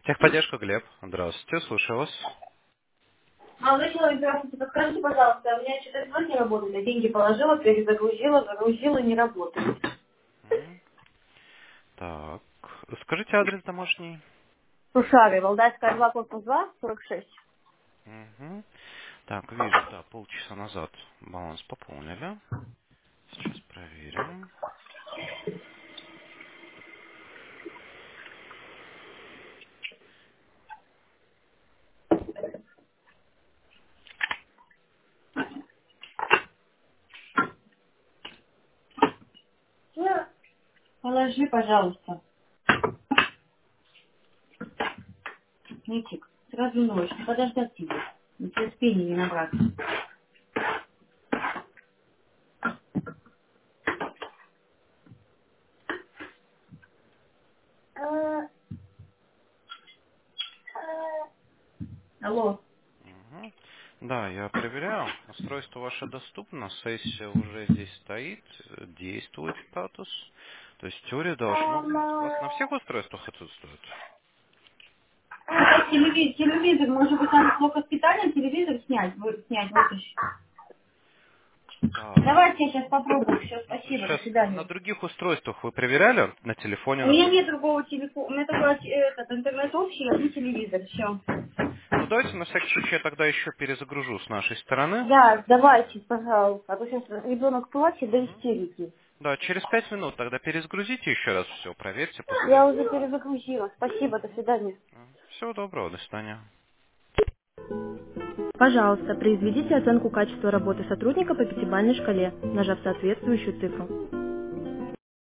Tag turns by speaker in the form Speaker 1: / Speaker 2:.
Speaker 1: Техподдержка, Глеб. Здравствуйте, слушаю вас.
Speaker 2: Молодой человек, здравствуйте, подскажите, пожалуйста, у меня что-то звук не работает, я деньги положила, перезагрузила, загрузила, не работает.
Speaker 1: М, Так, скажите адрес домашний.
Speaker 2: Сушари, Валдайская 2, корпус 2, 46.
Speaker 1: Мгм. Так, вижу, да, полчаса назад баланс пополнили. Сейчас проверим.
Speaker 2: Положи, пожалуйста, Нитик, сразу ночь, подождать тебе. Терпения не набраться. Алло.
Speaker 1: Мгм. Да, я проверяю. Устройство ваше доступно, сессия уже здесь стоит, действует статус. То есть теория должно быть. У вас на всех устройствах отсутствует?
Speaker 2: Телевизор, может быть, там плохо специально телевизор снять, снять, вытащить.
Speaker 1: Так.
Speaker 2: Давайте я сейчас попробую. Все,
Speaker 1: Ну,
Speaker 2: спасибо, до
Speaker 1: сейчас на
Speaker 2: свидания.
Speaker 1: других устройствах вы проверяли? На телефоне,
Speaker 2: У меня нет
Speaker 1: например?
Speaker 2: другого телефона, у меня только этот интернет общий, а не телевизор, все.
Speaker 1: Ну, давайте на всякий случай я тогда еще перезагружу с нашей стороны.
Speaker 2: Да, давайте, пожалуйста, а то сейчас ребенок плачет до
Speaker 1: Мгм.
Speaker 2: истерики.
Speaker 1: Да, через 5 минут тогда перезагрузите еще раз все, проверьте,
Speaker 2: Я
Speaker 1: посмотрите.
Speaker 2: уже перезагрузила. Спасибо, до свидания.
Speaker 1: Всего доброго, до свидания.
Speaker 2: Пожалуйста, произведите оценку качества работы сотрудника по пятибалльной шкале, нажав соответствующую цифру.